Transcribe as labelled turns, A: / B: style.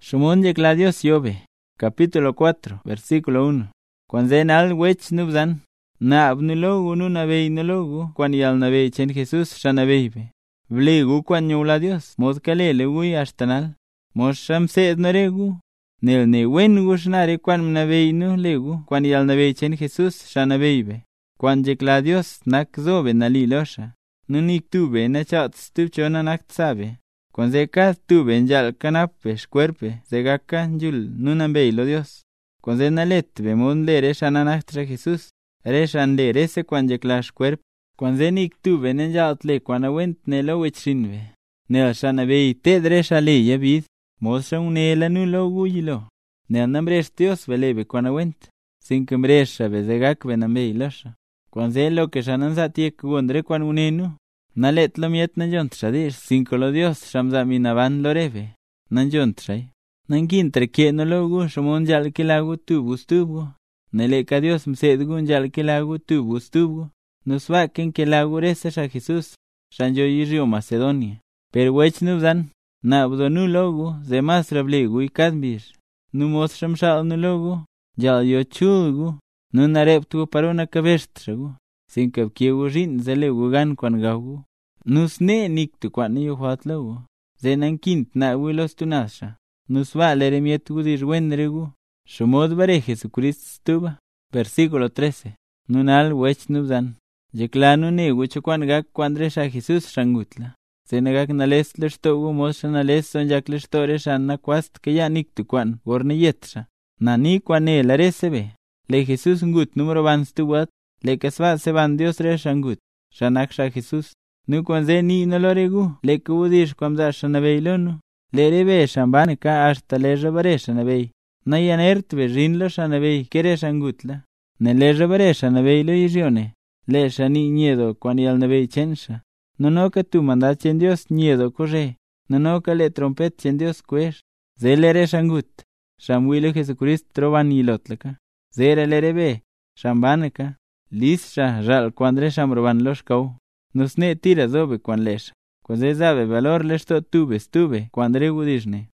A: Shumon yekla Dios yobe. Capítulo 4, versículo 1. Cuando zenal wech nubzan, na abnulogu nunabey nologu, cuando yalnabey chen Jesús shanabeybe. Vlegu cuando nyula Dios, modkalele gui ashtanal. Mosham sed noregu. Nel ne wengu shnare cuando mnabey nu legu, cuando yalnabey chen Jesús shanabeybe. Cuando yekla Dios nak zobe nalilosha. Nunik tube na chat stupchona nak sabe. Cuando zekat tube en yal canapes cuerpe, zegaka njul nunambey lo Dios. Cuando nalet be mon lere shananaktra Jesús, reshan lere se cuando yeklash cuerp. Cuando zenik tube en yal tle cuando went nelo wechrinve. Nel shanabey te dresha le yavid, mosha unela nulo guyilo. Nel nambresh Dios velebe cuando went, sin kembresha be zegak benambey losha. Cuando zelo que shananzatiek gondre cuando unenu. Nalet lo miet na jontshadish, cinco lo Dios, shamzami navan loreve. Nan jontshai. Nan gintre no logu, shomon yal kilagu tubus tubu. Neleka Dios msedgun yal kilagu tubus tubu. Nuswaken kilagu resa sha Jesús, shanjo yirio Macedonia. Pero wech nubzan, nabdo nu logu, zemas rablegu y kadbir. Numos shamshal nu logu, yal yo chulgu, nunareptu parona kabeshtragu. Sin que kieu rin zelegu gan kwan gagu. Nus ne niktu kwan yu huatlogu. Zenan kint na wilos tunasha. Nus valere mietu dirwenregu. Shumod bare Jesucrist stuba. Versículo 13. Nunal wech nubzan. Yeklanu ne wucho kwan gak kwandresha Jesús shangutla. Zenagak nales leshtogu mosha nales son yak leshtore shanna kwast que ya niktu kwan gorne yetra. Nani kwane la resebe. Le Jesús ngut número van stuwat. Le kasva se van Dios re shangut. Shanaksha Jesús. Nu kwanze ni no loregu. Le kudish kwamza shanabeilonu. Le rebe shambaneka hasta le rabare shanabei. Na yanertve rinlo shanabei kere shangutla. Ne le rabare shanabeilo yirione. Le shani niedo kwan yalnabei chensha. No que tu mandache en Dios niedo corre. No que le trompet en Dios cuer. Zele re shangut. Shamwilo Jesucrist troban ilotlaka. Zere le rebe. Shambaneka. Lisha ral cuandre shamroban los kau. Nus ne tira dobe cuan lesh. Cuando zabe valor lesh to tube cuandre gudishne.